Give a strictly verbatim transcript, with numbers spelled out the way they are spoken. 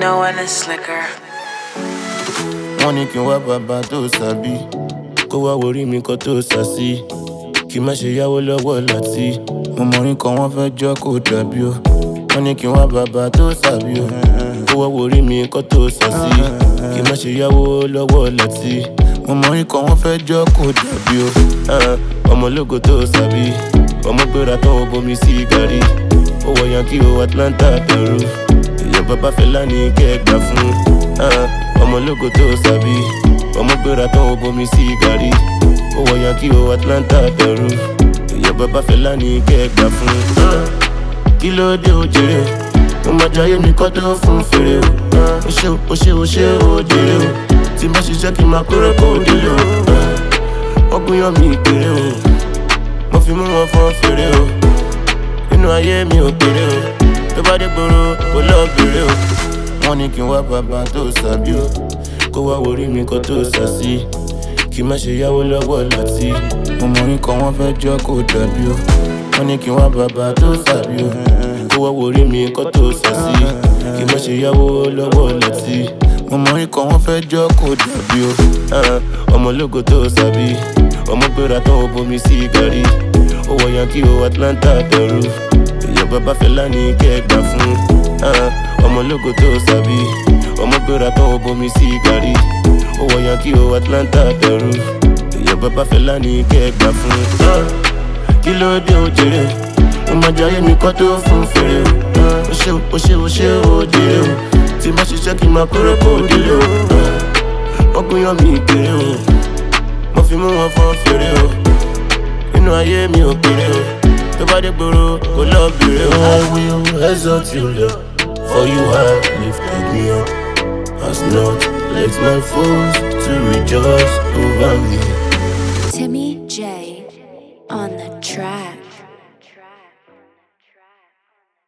know when it's slicker. Wọ́n ní kí n wá bàbá tó sàbí, kó wá worí mi kan tó sàsí, kí má ṣe yáwó lọ́wọ́ láti. Mo mọ̀rin kan wọ́n fẹ́ jọ́ kó dàbí o. Wọ́n ní kí n wá bàbá tó sàbí o, kó wá worí mi kan tó sàsí, kí má ṣe yáwó lọ́wọ́ láti. Mo mọ̀rin kan wọ́n fẹ́ jọ́ kó dàbí o. Ọmọ ológo tó sàbí, ọmọ gbéra tán ó bomi sí gàrí. Ó wọ Yankee o Atlanta Peru, èèyàn bàbá Fẹlá ní kẹ́gbà fún. Ọmọ ológo tó sàbí, ọmọ gbéra tán ó bomi sí gàrí. Ó wọ Yankee o Atlanta Peru, èèyàn bàbá Fẹlá ní kẹ́gbà fún. Kí ló dé o jèrè o, mo máa jayé mi kọ́ tó fún fèrè o. Ó ṣe o ṣe o ṣe o jèrè o, tí má ṣiṣẹ́ kí n máa kórè kó délé o. Wọ́n gúnyán mi kéré o, mo fi mú wọn fọ́n fèrè o. Inú ayé mi ò kéré o, tó bá dé gbòòrò kò lọ bèrè o. Wọ́n ní kí n wá bàbá tó sàbí o, kó wá worí mi kan tó sàsí, kí má ṣe yáwó lọ́wọ́ láti. Mo mọ̀rin kan wọ́n fẹ́ jọ́ kó dàbí o. Wọ́n ní kí n wá bàbá tó sàbí o, kó wá worí mi kan tó sàsí, kí má ṣe yáwó lọ́wọ́ láti. Mo mọ̀rin kan wọ́n fẹ́ jọ́ kó dàbí o. Ọmọ ológo tó sàbí, ọmọ gbéra tán ó bomi sí gàrí. Ó wọ Yankee o Atlanta Peru, èèyàn bàbá Fẹlá ní kẹ́gbà fún. Ọmọ ológo tó sàbí, ọmọ gbéra tán ó bomi sí gàrí. Ó wọ Yankee o Atlanta Peru, èèyàn bàbá Fẹlá ní kẹ́gbà fún. Kí ló dé o jèrè o, mo máa jayé mi kọ́ tó fún fèrè o. Ó ṣe o ṣe o ṣe o jèrè o, tí má ṣiṣẹ́ kí n máa kórè kó délé o. Wọ́n gúnyán mi kéré o, mo fi mú wọn fọ́n fèrè o. Inú ayé mi ò kéré o, tó bá dé gbòòrò kò lọ bèrè o. I will exalt you, Lord, for you have lifted me up. Has not let my foes to rejoice over me. Timmy J on the track.